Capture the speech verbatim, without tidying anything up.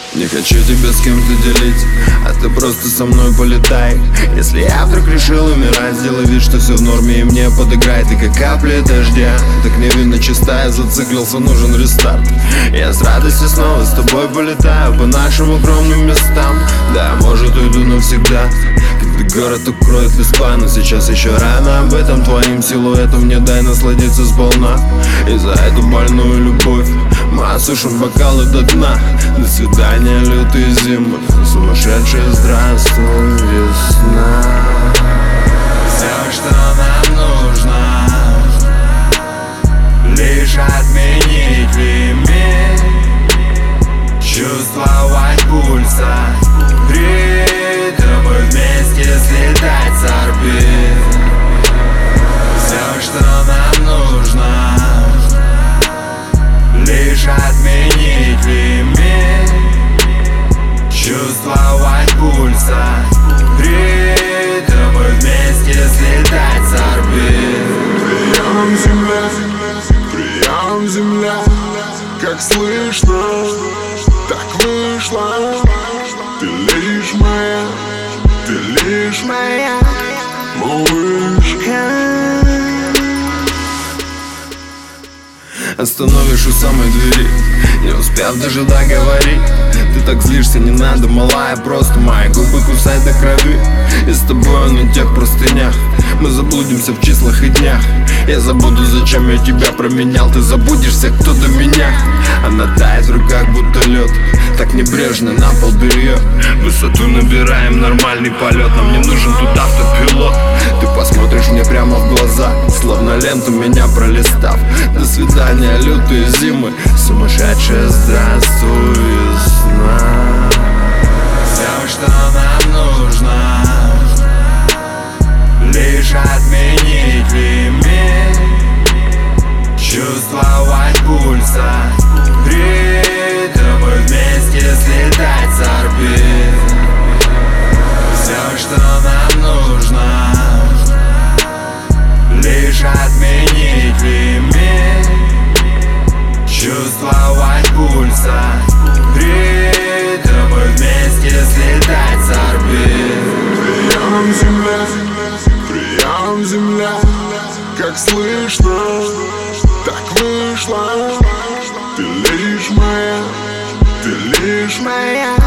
Не хочу тебя с кем-то делить, а ты просто со мной полетай. Если я вдруг решил умирать, сделай вид, что все в норме и мне подыграй. Ты как капли дождя, так невинно чиста. Я зациклился, нужен рестарт. Я с радостью снова с тобой полетаю по нашим укромным местам. Да, может уйду навсегда, когда город укроет листва. Но сейчас еще рано об этом, твоим силуэтом не дай насладиться сполна. И за эту больную любовь мы осушим бокалы до дна. До свидания, лютые зимы, сумасшедшая здравствуй, весна. Все, что нам нужно, лишь отменить лимит, чувствовать пульса, ритм и вместе слетать с орбит. Все, что нам нужно, лишь отменить лимит, чувствовать пульса, ритм и вместе слетать с орбит. Прием, земля, прием, земля, как слышно, так вышло. Ты лишь моя, ты лишь моя малышка. Остановишь у самой двери, не успев даже договорить. Ты так злишься, не надо, малая, просто мои губы кусай до крови. И с тобой на тех простынях мы заблудимся в числах и днях. Я забуду, зачем я тебя променял. Ты забудешься, кто до меня. Она тает в руках, будто лед, так небрежно на пол белье. Высоту набираем, нормальный полет. Нам не нужен тут автопилот. Ты посмотришь мне прямо в глаза, словно ленту меня пролистав. До свидания, лютые зимы, сумасшедшая здравствуй, весна. Все, что нам нужно, лишь отменить лимит, чувствовать пульса, ритм и вместе слетать с орбит. Все, что нам нужно, лишь отменить лимит, чувствовать пульса, ритм и вместе слетать с орбит. Прием, земля, прием, земля, как слышно, так вышло. Ты лишь моя, ты лишь моя